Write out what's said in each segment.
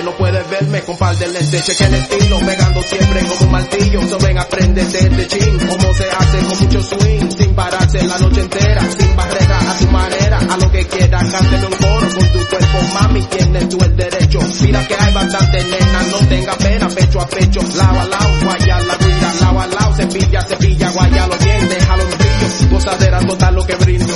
no puedes verme con par de lentes. Cheque el estilo, pegando siempre como un martillo. So ven, apréndete este chin, cómo se hace con mucho swing, sin pararse la noche entera, sin barrera, a tu manera, a lo que quieras, cánteme un coro con tu cuerpo, mami, tienes tú el derecho. Mira que hay bastante nena, no tenga pena, pecho a pecho, lado a lado, guaya la guira, lado a lado, cepilla, guayalo bien, déjalo en brillo, gozadera total lo que brindo.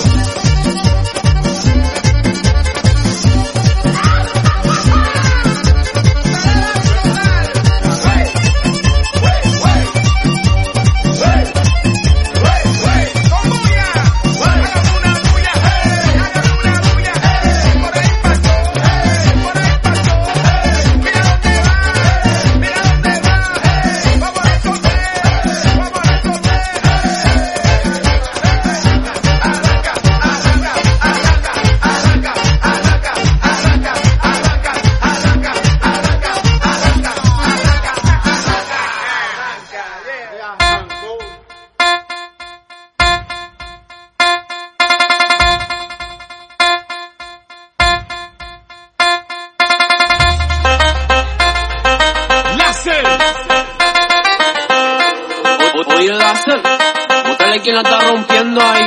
Oye, Láser, búscale quien la está rompiendo ahí.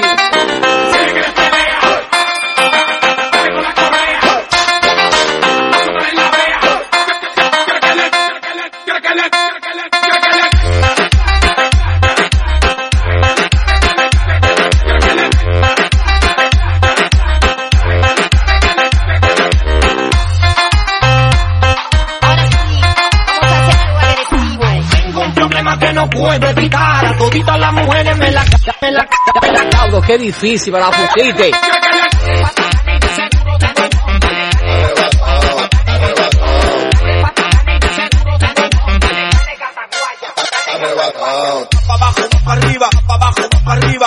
Que no puedo evitar, a toditas las mujeres me la caudo, qué difícil para la fujite. Pa' abajo, pa' arriba, pa' abajo, pa' arriba,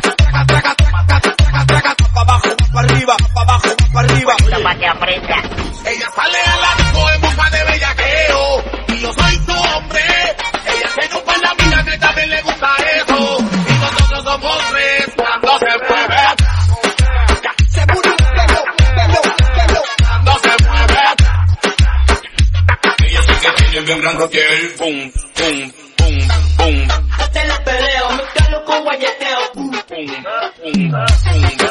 pa' abajo, pa' arriba, pa' abajo, pa' arriba. Para que aprenda. Ella sale a la disco en busca de bellaqueo y yo soy su hombre. Ella se no la vida que también le gusta eso y nosotros somos tres cuando se mueve. Se murió, cuando se mueve. Ella sí que tiene bien gran rotel, pum, pum, pum, pum. Te la peleo, me calo con guayeteo. Pum, pum, pum, pum.